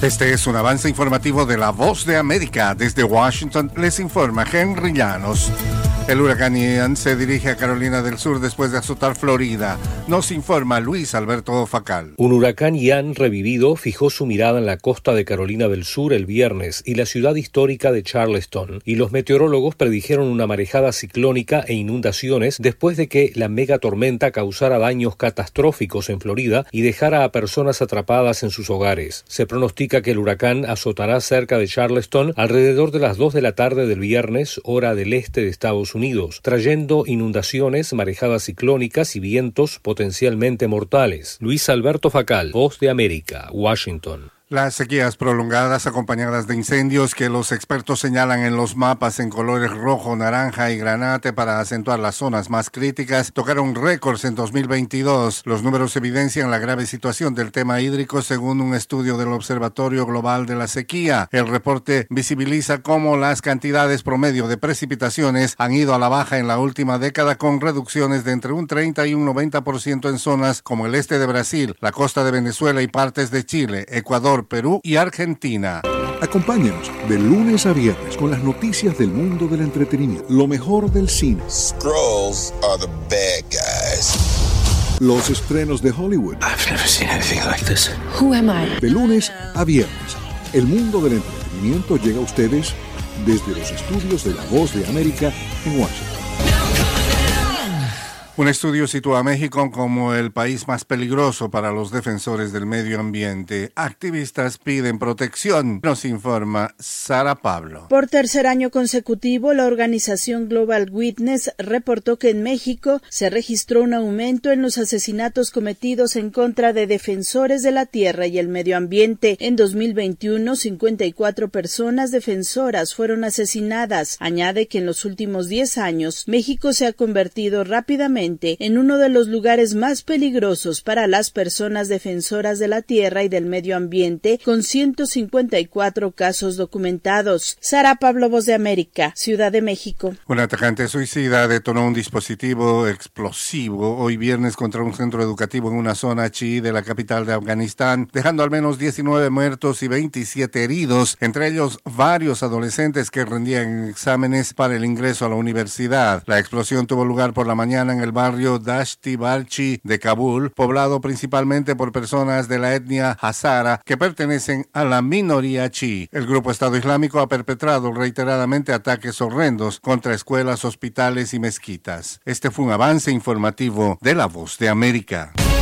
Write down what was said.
Este es un avance informativo de La Voz de América. Desde Washington les informa Henry Llanos. El huracán Ian se dirige a Carolina del Sur después de azotar Florida. Nos informa Luis Alberto Facal. Un huracán Ian revivido fijó su mirada en la costa de Carolina del Sur el viernes y la ciudad histórica de Charleston, y los meteorólogos predijeron una marejada ciclónica e inundaciones después de que la megatormenta causara daños catastróficos en Florida y dejara a personas atrapadas en sus hogares. Se pronostica que el huracán azotará cerca de Charleston alrededor de las 2 de la tarde del viernes, hora del este de Estados Unidos, trayendo inundaciones, marejadas ciclónicas y vientos potencialmente mortales. Luis Alberto Facal, Voz de América, Washington. Las sequías prolongadas acompañadas de incendios que los expertos señalan en los mapas en colores rojo, naranja y granate para acentuar las zonas más críticas tocaron récords en 2022. Los números evidencian la grave situación del tema hídrico según un estudio del Observatorio Global de la Sequía. El reporte visibiliza cómo las cantidades promedio de precipitaciones han ido a la baja en la última década, con reducciones de entre un 30 y un 90% en zonas como el este de Brasil, la costa de Venezuela y partes de Chile, Ecuador, Perú y Argentina. Acompáñanos de lunes a viernes con las noticias del mundo del entretenimiento, lo mejor del cine. Skrulls are the bad guys. Los estrenos de Hollywood. I've never seen anything like this. Who am I? De lunes a viernes, el mundo del entretenimiento llega a ustedes desde los estudios de La Voz de América en Washington. Un estudio sitúa a México como el país más peligroso para los defensores del medio ambiente. Activistas piden protección. Nos informa Sara Pablo. Por tercer año consecutivo, la organización Global Witness reportó que en México se registró un aumento en los asesinatos cometidos en contra de defensores de la tierra y el medio ambiente. En 2021, 54 personas defensoras fueron asesinadas. Añade que en los últimos 10 años, México se ha convertido rápidamente en uno de los lugares más peligrosos para las personas defensoras de la tierra y del medio ambiente, con 154 casos documentados. Sara Pablo, Voz de América, Ciudad de México. Un atacante suicida detonó un dispositivo explosivo hoy viernes contra un centro educativo en una zona chií de la capital de Afganistán, dejando al menos 19 muertos y 27 heridos, entre ellos varios adolescentes que rendían exámenes para el ingreso a la universidad. La explosión tuvo lugar por la mañana en el barrio Dashti Barchi de Kabul, poblado principalmente por personas de la etnia Hazara que pertenecen a la minoría chií. El grupo Estado Islámico ha perpetrado reiteradamente ataques horrendos contra escuelas, hospitales y mezquitas. Este fue un avance informativo de La Voz de América.